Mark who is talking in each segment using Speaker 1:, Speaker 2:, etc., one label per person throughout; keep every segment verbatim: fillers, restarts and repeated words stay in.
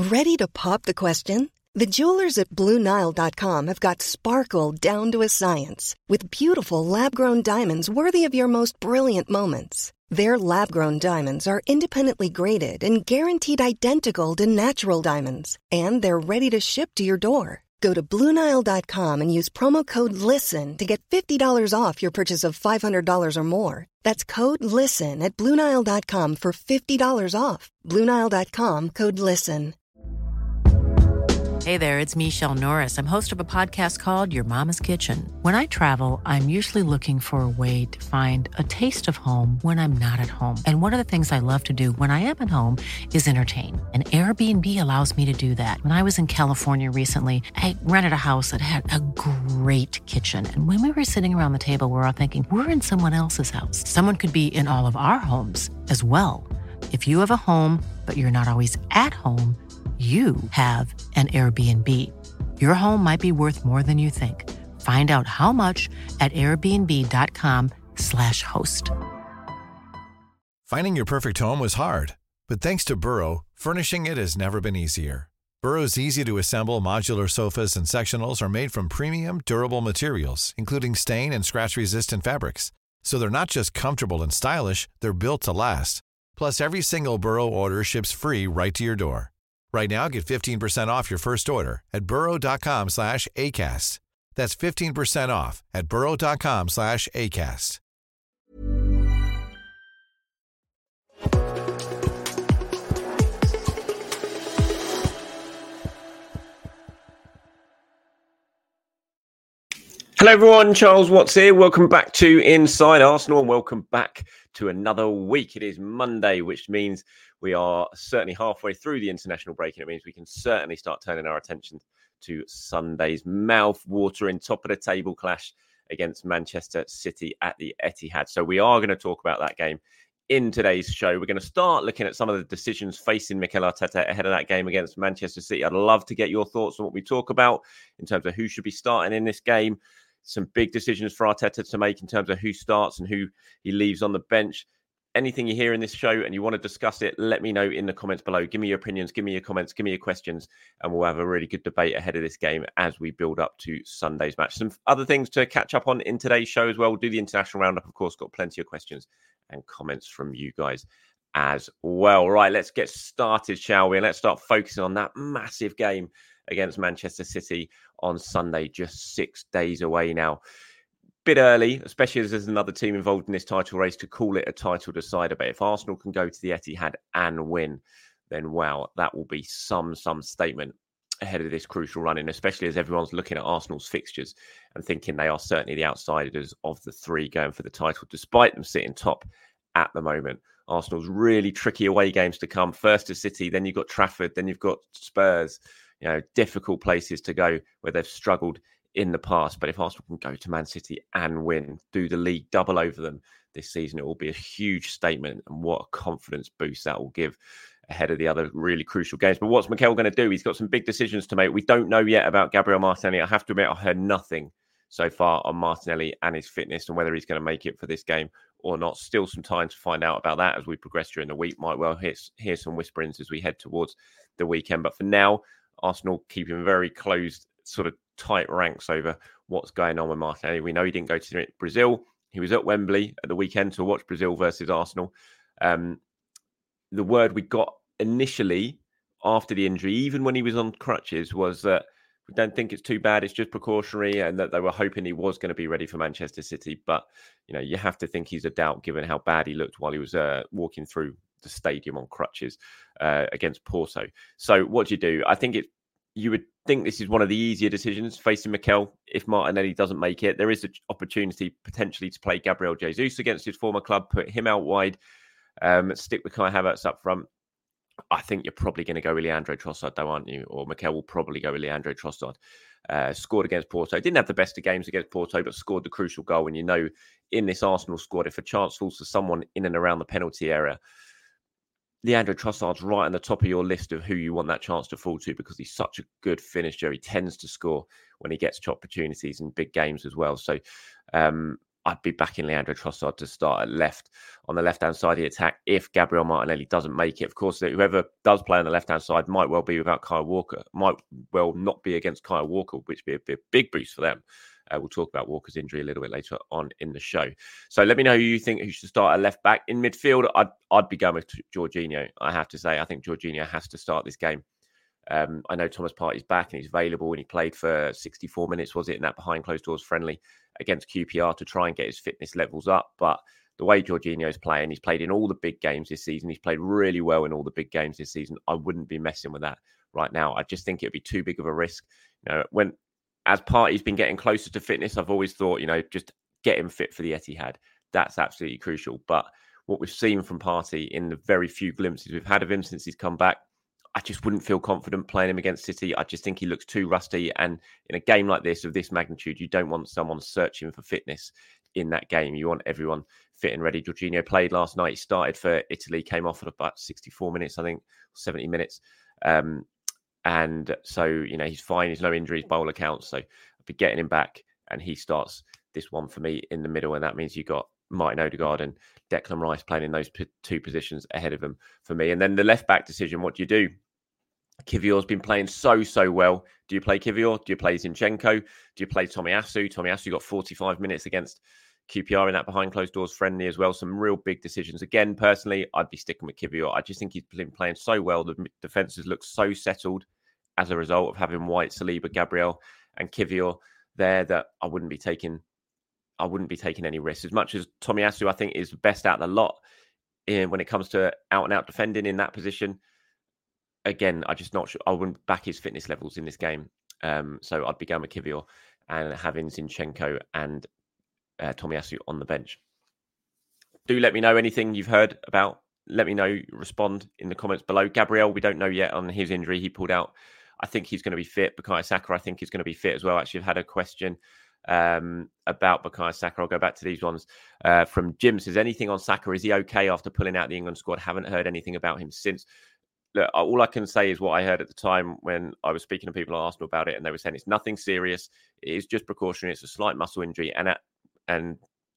Speaker 1: Ready to pop the question? The jewelers at Blue Nile dot com have got sparkle down to a science with beautiful lab-grown diamonds worthy of your most brilliant moments. Their lab-grown diamonds are independently graded and guaranteed identical to natural diamonds, and they're ready to ship to your door. Go to Blue Nile dot com and use promo code LISTEN to get fifty dollars off your purchase of five hundred dollars or more. That's code LISTEN at Blue Nile dot com for fifty dollars off. Blue Nile dot com, code LISTEN.
Speaker 2: Hey there, it's Michelle Norris. I'm host of a podcast called Your Mama's Kitchen. When I travel, I'm usually looking for a way to find a taste of home when I'm not at home. And one of the things I love to do when I am at home is entertain. And Airbnb allows me to do that. When I was in California recently, I rented a house that had a great kitchen. And when we were sitting around the table, we were all thinking, we're in someone else's house. Someone could be in all of our homes as well. If you have a home, but you're not always at home, you have an Airbnb. Your home might be worth more than you think. Find out how much at airbnb.com slash host.
Speaker 3: Finding your perfect home was hard, but thanks to Burrow, furnishing it has never been easier. Burrow's easy-to-assemble modular sofas and sectionals are made from premium, durable materials, including stain and scratch-resistant fabrics. So they're not just comfortable and stylish, they're built to last. Plus, every single Burrow order ships free right to your door. Right now, get fifteen percent off your first order at burrow.com slash ACAST. That's fifteen percent off at burrow.com slash ACAST.
Speaker 4: Hello everyone, Charles Watts here. Welcome back to Inside Arsenal and welcome back to another week. It is Monday, which means we are certainly halfway through the international break, and it means we can certainly start turning our attention to Sunday's mouth-watering top-of-the-table clash against Manchester City at the Etihad. So we are going to talk about that game in today's show. We're going to start looking at some of the decisions facing Mikel Arteta ahead of that game against Manchester City. I'd love to get your thoughts on what we talk about in terms of who should be starting in this game. Some big decisions for Arteta to make in terms of who starts and who he leaves on the bench. Anything you hear in this show and you want to discuss it, let me know in the comments below. Give me your opinions, give me your comments, give me your questions, and we'll have a really good debate ahead of this game as we build up to Sunday's match. Some other things to catch up on in today's show as well. We'll do the international roundup, of course. Got plenty of questions and comments from you guys as well. Right, let's get started, shall we? And let's start focusing on that massive game against Manchester City on Sunday, just six days away now. Bit early, especially as there's another team involved in this title race, to call it a title decider. But if Arsenal can go to the Etihad and win, then wow, that will be some some statement ahead of this crucial run-in, especially as everyone's looking at Arsenal's fixtures and thinking they are certainly the outsiders of the three going for the title, despite them sitting top at the moment. Arsenal's really tricky away games to come. First to City, then you've got Trafford, then you've got Spurs. You know, difficult places to go where they've struggled in the past. But if Arsenal can go to Man City and win, do the league double over them this season, it will be a huge statement, and what a confidence boost that will give ahead of the other really crucial games. But what's Mikel going to do? He's got some big decisions to make. We don't know yet about Gabriel Martinelli. I have to admit, I've heard nothing so far on Martinelli and his fitness and whether he's going to make it for this game or not. Still some time to find out about that as we progress during the week. Might well hear, hear some whisperings as we head towards the weekend. But for now, Arsenal keeping very closed, sort of tight ranks over what's going on with Martinelli. We know he didn't go to Brazil. He was at Wembley at the weekend to watch Brazil versus Arsenal. Um, the word we got initially after the injury, even when he was on crutches, was that we don't think it's too bad. It's just precautionary, and that they were hoping he was going to be ready for Manchester City. But, you know, you have to think he's a doubt given how bad he looked while he was uh, walking through the stadium on crutches uh, against Porto. So what do you do? I think it. You would think this is one of the easier decisions facing Mikel. If Martinelli doesn't make it, there is an opportunity potentially to play Gabriel Jesus against his former club, put him out wide, um, stick with Kai Havertz up front. I think you're probably going to go with Leandro Trossard, though, aren't you? Or Mikel will probably go with Leandro Trossard. Uh, scored against Porto. Didn't have the best of games against Porto, but scored the crucial goal. And you know, in this Arsenal squad, if a chance falls to someone in and around the penalty area, Leandro Trossard's right on the top of your list of who you want that chance to fall to, because he's such a good finisher. He tends to score when he gets opportunities in big games as well. So um, I'd be backing Leandro Trossard to start at left on the left-hand side of the attack if Gabriel Martinelli doesn't make it. Of course, whoever does play on the left-hand side might well be without Kyle Walker, might well not be against Kyle Walker, which would be a big boost for them. Uh, we'll talk about Walker's injury a little bit later on in the show. So let me know who you think who should start at left back. In midfield, I'd, I'd be going with Jorginho. I have to say, I think Jorginho has to start this game. Um, I know Thomas Partey's back and he's available, and he played for sixty-four minutes, was it, in that behind closed doors friendly against Q P R to try and get his fitness levels up. But the way Jorginho's playing, he's played in all the big games this season. He's played really well in all the big games this season. I wouldn't be messing with that right now. I just think it would be too big of a risk. You know, when as Partey's been getting closer to fitness, I've always thought, you know, just get him fit for the Etihad. That's absolutely crucial. But what we've seen from Partey in the very few glimpses we've had of him since he's come back, I just wouldn't feel confident playing him against City. I just think he looks too rusty. And in a game like this, of this magnitude, you don't want someone searching for fitness in that game. You want everyone fit and ready. Jorginho played last night. He started for Italy, came off at about sixty-four minutes, I think, seventy minutes. Um, and so, you know, he's fine. He's no injuries by all accounts. So I'll be getting him back. And he starts this one for me in the middle. And that means you've got Martin Odegaard and Declan Rice playing in those p- two positions ahead of him for me. And then the left back decision, what do you do? Kivior's been playing so, so well. Do you play Kivior? Do you play Zinchenko? Do you play Tomiyasu? Tomiyasu got forty-five minutes against Q P R in that behind closed doors friendly as well. Some real big decisions. Again, personally, I'd be sticking with Kivior. I just think he's been playing so well. The defences look so settled as a result of having White, Saliba, Gabriel and Kivior there that I wouldn't be taking I wouldn't be taking any risks. As much as Tomiyasu, I think, is the best out of the lot in, when it comes to out-and-out defending in that position. Again, I just not sure. I wouldn't back his fitness levels in this game. Um, so I'd be going with Kivior and having Zinchenko and uh, Tomiyasu on the bench. Do let me know anything you've heard about. Let me know. Respond in the comments below. Gabriel, we don't know yet on his injury. He pulled out. I think he's going to be fit. Bukayo Saka, I think, is going to be fit as well. Actually, I've had a question um, about Bukayo Saka. I'll go back to these ones uh, from Jim. Says, anything on Saka? Is he okay after pulling out the England squad? Haven't heard anything about him since. Look, all I can say is what I heard at the time when I was speaking to people at Arsenal about it, and they were saying it's nothing serious. It is just precautionary. It's a slight muscle injury, and at, and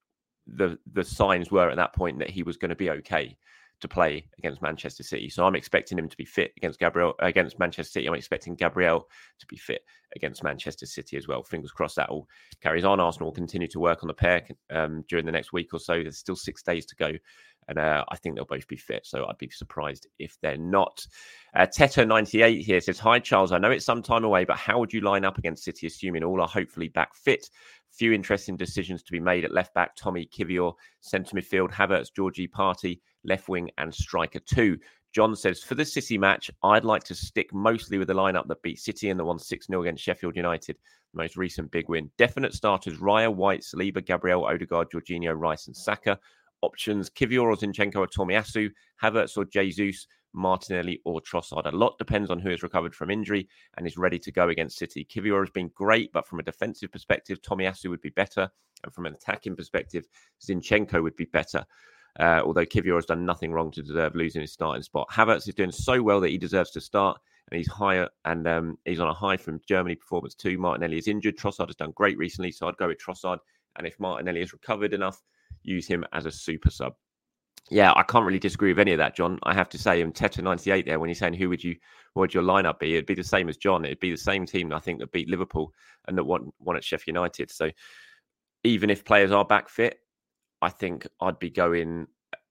Speaker 4: the the signs were at that point that he was going to be okay to play against Manchester City. So I'm expecting him to be fit against Gabriel against Manchester City. I'm expecting Gabriel to be fit against Manchester City as well. Fingers crossed that all carries on. Arsenal will continue to work on the pair um, during the next week or so. There's still six days to go. And uh, I think they'll both be fit. So I'd be surprised if they're not. Uh, Teto ninety-eight here says, hi, Charles. I know it's some time away, but how would you line up against City, assuming all are hopefully back fit? Few interesting decisions to be made at left back. Tommy, Kivior, centre midfield, Havertz, Georgie, Partey, left wing and striker two. John says, for the City match, I'd like to stick mostly with the lineup that beat City and the won six nil against Sheffield United. The most recent big win. Definite starters, Raya, White, Saliba, Gabriel, Odegaard, Jorginho, Rice and Saka. Options, Kivior or Zinchenko or Tomiyasu, Havertz or Jesus, Martinelli or Trossard. A lot depends on who has recovered from injury and is ready to go against City. Kivior has been great, but from a defensive perspective, Tomiyasu would be better. And from an attacking perspective, Zinchenko would be better. Uh, although Kivior has done nothing wrong to deserve losing his starting spot. Havertz is doing so well that he deserves to start, and he's higher and um, he's on a high from Germany performance too. Martinelli is injured. Trossard has done great recently, so I'd go with Trossard. And if Martinelli is recovered enough, use him as a super sub. Yeah, I can't really disagree with any of that, John. I have to say, and Tetra ninety-eight there, when he's saying who would you, what would your lineup be? It'd be the same as John. It'd be the same team, I think, that beat Liverpool and that won, won at Sheffield United. So even if players are back fit, I think I'd be going.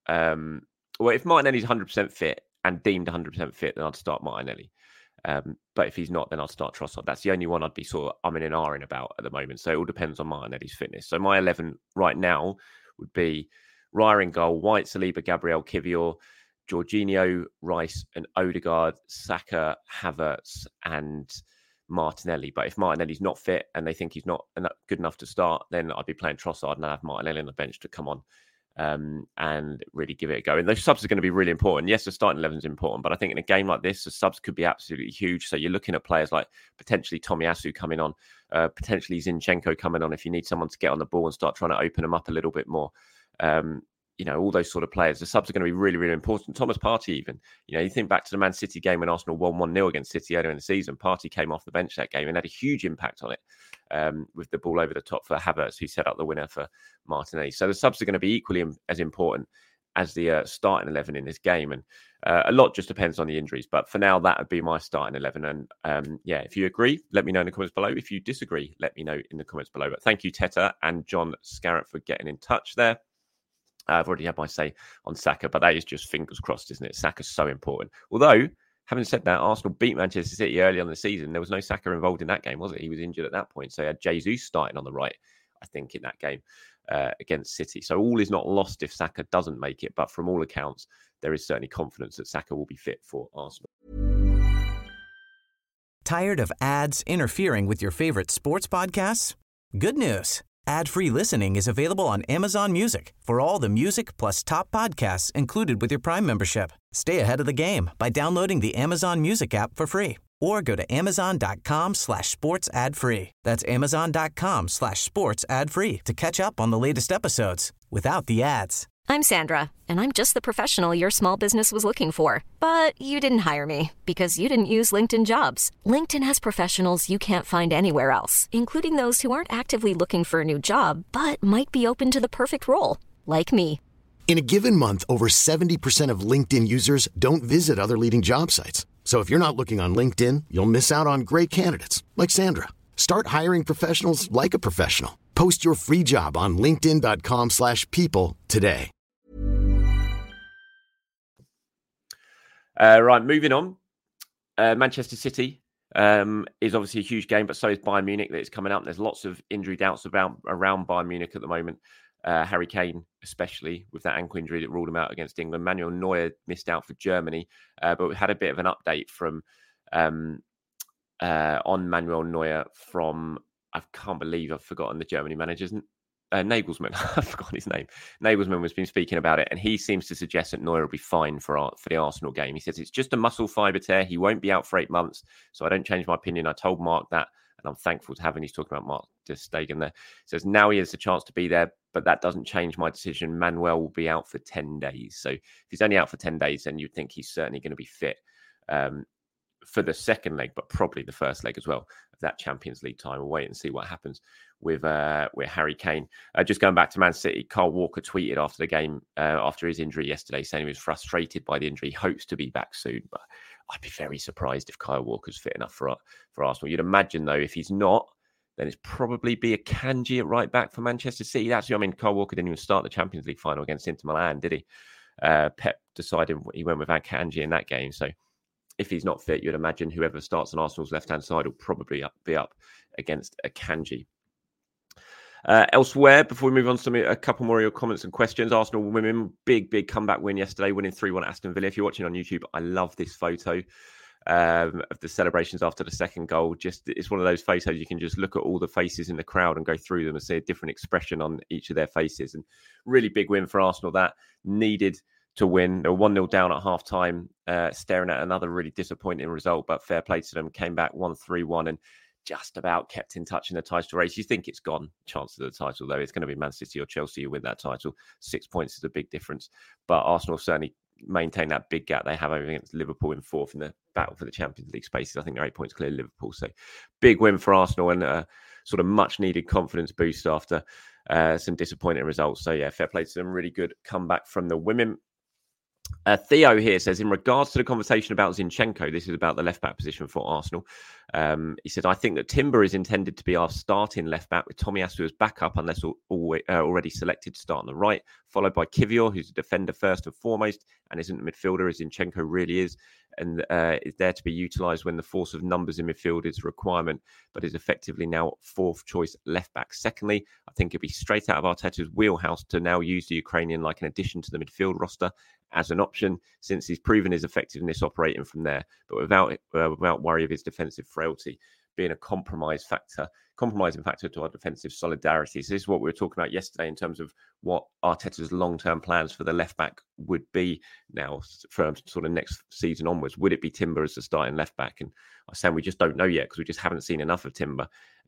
Speaker 4: Um, well, if Martinelli's one hundred percent fit and deemed one hundred percent fit, then I'd start Martinelli. Um, but if he's not, then I'll start Trossard. That's the only one I'd be sort of umming and ahhing about at the moment. So it all depends on Martinelli's fitness. So my eleven right now would be Raya in goal, White, Saliba, Gabriel, Kivior, Jorginho, Rice and Odegaard, Saka, Havertz and Martinelli. But if Martinelli's not fit and they think he's not good enough to start, then I'd be playing Trossard and I'd have Martinelli on the bench to come on um, and really give it a go. And those subs are going to be really important. Yes, the starting eleven is important, but I think in a game like this, the subs could be absolutely huge. So you're looking at players like potentially Tomiyasu coming on, uh, potentially Zinchenko coming on if you need someone to get on the ball and start trying to open them up a little bit more. Um, you know, all those sort of players. The subs are going to be really, really important. Thomas Partey even. You know, you think back to the Man City game when Arsenal won one nil against City earlier in the season. Partey came off the bench that game and had a huge impact on it. um, with the ball over the top for Havertz, who set up the winner for Martinelli. So the subs are going to be equally as important as the uh, starting eleven in this game. And uh, a lot just depends on the injuries. But for now, that would be my starting eleven. And um, yeah, if you agree, let me know in the comments below. If you disagree, let me know in the comments below. But thank you, Teta and John Scarrett, for getting in touch there. Uh, I've already had my say on Saka, but that is just fingers crossed, isn't it? Saka's so important. Although, having said that, Arsenal beat Manchester City early on in the season. There was no Saka involved in that game, was it? He was injured at that point. So he had Jesus starting on the right, I think, in that game. Uh, against City. So all is not lost if Saka doesn't make it, but from all accounts, there is certainly confidence that Saka will be fit for Arsenal.
Speaker 5: Tired of ads interfering with your favorite sports podcasts? Good news. Ad-free listening is available on Amazon Music for all the music plus top podcasts included with your Prime membership. Stay ahead of the game by downloading the Amazon Music app for free or go to amazon.com slash sports ad free. That's amazon.com slash sports ad free to catch up on the latest episodes without the ads.
Speaker 6: I'm Sandra, and I'm just the professional your small business was looking for. But you didn't hire me because you didn't use LinkedIn Jobs. LinkedIn has professionals you can't find anywhere else, including those who aren't actively looking for a new job, but might be open to the perfect role, like me.
Speaker 7: In a given month, over seventy percent of LinkedIn users don't visit other leading job sites. So if you're not looking on LinkedIn, you'll miss out on great candidates like Sandra. Start hiring professionals like a professional. Post your free job on linkedin.com slash people today.
Speaker 4: Uh, right, moving on. Uh, Manchester City um, is obviously a huge game, but so is Bayern Munich that is coming up. There's lots of injury doubts about around Bayern Munich at the moment. Uh, Harry Kane, especially with that ankle injury that ruled him out against England. Manuel Neuer missed out for Germany, uh, but we had a bit of an update from um, uh, on Manuel Neuer from, I can't believe I've forgotten the Germany manager's uh, Nagelsmann. I've forgotten his name. Nagelsmann has been speaking about it, and he seems to suggest that Neuer will be fine for our, for the Arsenal game. He says it's just a muscle fibre tear. He won't be out for eight months, so I don't change my opinion. I told Mark that, and I'm thankful to have him. He's talking about Mark ter Stegen there. He says now he has the chance to be there, but that doesn't change my decision. Manuel will be out for ten days. So if he's only out for ten days, then you'd think he's certainly going to be fit um, for the second leg, but probably the first leg as well of that Champions League time. We'll wait and see what happens with uh, with Harry Kane. Uh, just going back to Man City, Kyle Walker tweeted after the game, uh, after his injury yesterday, saying he was frustrated by the injury. He hopes to be back soon, but I'd be very surprised if Kyle Walker's fit enough for, for Arsenal. You'd imagine, though, if he's not, then it's probably be a Kanji at right back for Manchester City. Actually, I mean, Kyle Walker didn't even start the Champions League final against Inter Milan, did he? Uh, Pep decided he went with Kanji in that game. So if he's not fit, you'd imagine whoever starts on Arsenal's left-hand side will probably up, be up against a Kanji. Uh, elsewhere, before we move on to some, a couple more of your comments and questions, Arsenal women, big, big comeback win yesterday, winning three one at Aston Villa. If you're watching on YouTube, I love this photo um, of the celebrations after the second goal. Just it's one of those photos you can just look at all the faces in the crowd and go through them and see a different expression on each of their faces. And really big win for Arsenal that needed to win. They were one nil down at half-time, uh, staring at another really disappointing result, but fair play to them. Came back one three one and just about kept in touch in the title race. You think it's gone, chance of the title, though. It's going to be Man City or Chelsea who win that title. Six points is a big difference. But Arsenal certainly maintain that big gap they have over against Liverpool in fourth in the battle for the Champions League spaces. I think they're eight points clear of Liverpool. So big win for Arsenal and a sort of much-needed confidence boost after uh, some disappointing results. So, yeah, fair play to them. Really good comeback from the women. Uh, Theo here says, in regards to the conversation about Zinchenko, this is about the left-back position for Arsenal. Um, he said, I think that Timber is intended to be our starting left-back with Tomiyasu as backup unless al- al- uh, already selected to start on the right, followed by Kivior, who's a defender first and foremost and isn't a midfielder as Zinchenko really is, and uh, is there to be utilised when the force of numbers in midfield is a requirement, but is effectively now fourth choice left-back. Secondly, I think it'd be straight out of Arteta's wheelhouse to now use the Ukrainian like an addition to the midfield roster as an option, since he's proven his effectiveness operating from there, but without uh, without worry of his defensive frailty being a compromise factor, compromising factor to our defensive solidarity. So this is what we were talking about yesterday in terms of what Arteta's long-term plans for the left-back would be now from sort of next season onwards. Would it be Timber as the starting left-back? And I'm saying we just don't know yet because we just haven't seen enough of Timber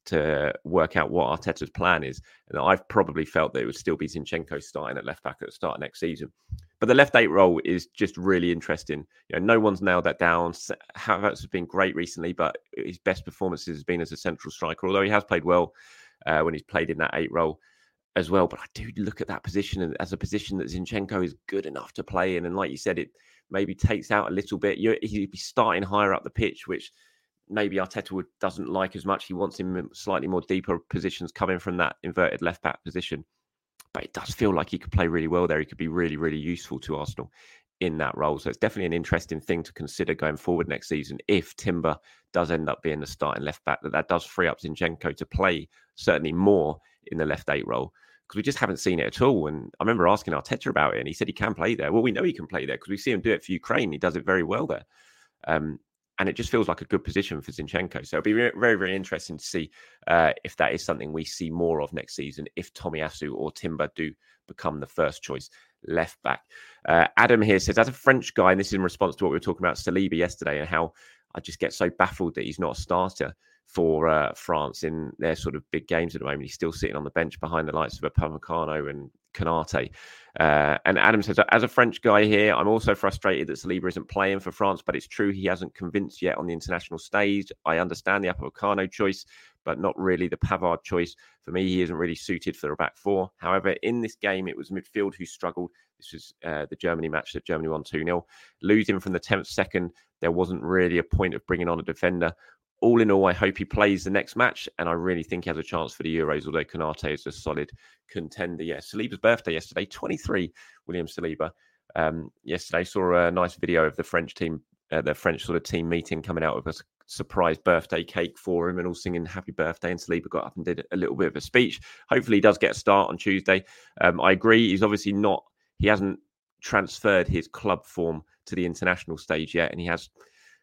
Speaker 4: to work out what Arteta's plan is. And I've probably felt that it would still be Zinchenko starting at left back at the start of next season. But the left eight role is just really interesting. You know, no one's nailed that down. Havertz has been great recently, but his best performances has been as a central striker, although he has played well uh, when he's played in that eight role as well. But I do look at that position as a position that Zinchenko is good enough to play in. And like you said, it maybe takes out a little bit. You're, he'd be starting higher up the pitch, which maybe Arteta would, doesn't like as much. He wants him in slightly more deeper positions coming from that inverted left back position. But it does feel like he could play really well there. He could be really, really useful to Arsenal in that role. So it's definitely an interesting thing to consider going forward next season. If Timber does end up being the starting left back, that that does free up Zinchenko to play certainly more in the left eight role, because we just haven't seen it at all. And I remember asking Arteta about it, and he said he can play there. Well, we know he can play there because we see him do it for Ukraine. He does it very well there. Um, And it just feels like a good position for Zinchenko. So it'll be very, very interesting to see uh, if that is something we see more of next season, if Tomiyasu or Timber do become the first choice left back. Uh, Adam here says, as a French guy, and this is in response to what we were talking about Saliba yesterday and how I just get so baffled that he's not a starter for uh, France in their sort of big games at the moment. He's still sitting on the bench behind the likes of Upamecano and Konate. Uh, and Adam says, as a French guy here, I'm also frustrated that Saliba isn't playing for France, but it's true he hasn't convinced yet on the international stage. I understand the Upamecano choice, but not really the Pavard choice. For me, he isn't really suited for the back four. However, in this game, it was midfield who struggled. This was uh, the Germany match that Germany won two nil. Losing from the tenth second, there wasn't really a point of bringing on a defender. All in all, I hope he plays the next match, and I really think he has a chance for the Euros, although Konate is a solid contender. Yeah, Saliba's birthday yesterday, twenty-three, William Saliba. Um, yesterday, saw a nice video of the French team, uh, the French sort of team meeting coming out with a surprise birthday cake for him and all singing happy birthday, and Saliba got up and did a little bit of a speech. Hopefully he does get a start on Tuesday. Um, I agree, he's obviously not, he hasn't transferred his club form to the international stage yet, and he has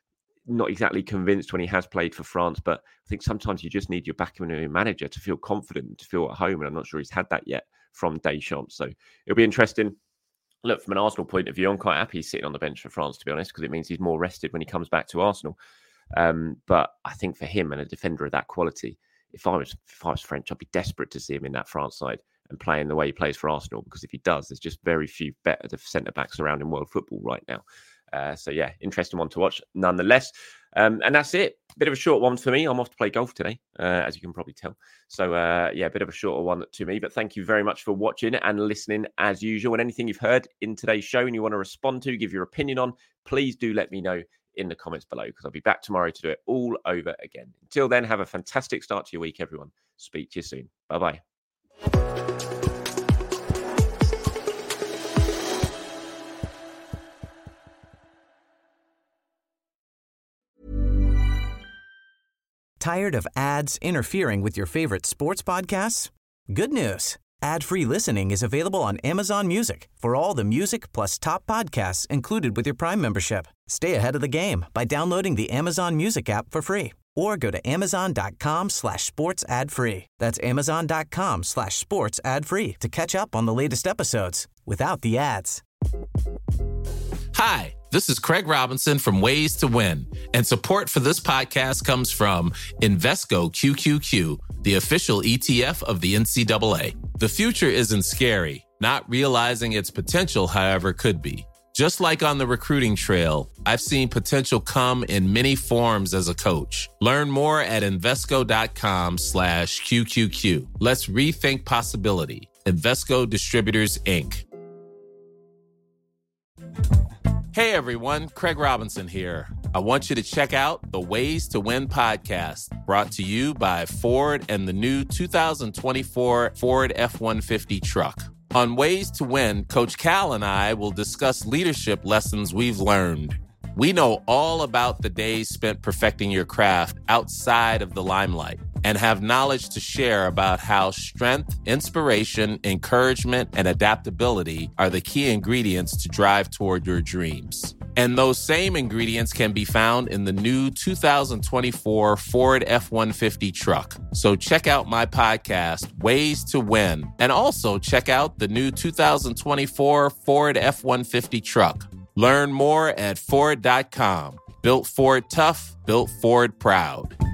Speaker 4: not exactly convinced when he has played for France, but I think sometimes you just need your back of a manager to feel confident, to feel at home, and I'm not sure he's had that yet from Deschamps. So it'll be interesting. Look, from an Arsenal point of view, I'm quite happy he's sitting on the bench for France, to be honest, because it means he's more rested when he comes back to Arsenal. Um, but I think for him and a defender of that quality, if I was if I was French, I'd be desperate to see him in that France side and playing the way he plays for Arsenal, because if he does, there's just very few better centre-backs around in world football right now. Uh, so, yeah, interesting one to watch nonetheless. Um, and that's it. Bit of a short one for me. I'm off to play golf today, uh, as you can probably tell. So, uh, yeah, a bit of a shorter one to me. But thank you very much for watching and listening as usual. And anything you've heard in today's show and you want to respond to, give your opinion on, please do let me know in the comments below, because I'll be back tomorrow to do it all over again. Until then, have a fantastic start to your week, everyone. Speak to you soon. Bye-bye.
Speaker 5: Tired of ads interfering with your favorite sports podcasts? Good news. Ad-free listening is available on Amazon Music for all the music plus top podcasts included with your Prime membership. Stay ahead of the game by downloading the Amazon Music app for free, or go to amazon.com slash sports ad free. That's amazon.com slash sports ad free to catch up on the latest episodes without the ads.
Speaker 8: Hi, this is Craig Robinson from Ways to Win, and support for this podcast comes from Invesco Q Q Q, the official E T F of the N C double A. The future isn't scary. Not realizing its potential, however, could be. Just like on the recruiting trail, I've seen potential come in many forms as a coach. Learn more at Invesco.com slash QQQ. Let's rethink possibility. Invesco Distributors, Incorporated. Hey everyone, Craig Robinson here. I want you to check out the Ways to Win podcast, brought to you by Ford and the new two thousand twenty-four Ford F one fifty truck. On Ways to Win, Coach Cal and I will discuss leadership lessons we've learned. We know all about the days spent perfecting your craft outside of the limelight, and have knowledge to share about how strength, inspiration, encouragement, and adaptability are the key ingredients to drive toward your dreams. And those same ingredients can be found in the new two thousand twenty-four Ford F one fifty truck. So check out my podcast, Ways to Win, and also check out the new two thousand twenty-four Ford F one fifty truck. Learn more at Ford dot com. Built Ford tough, built Ford proud.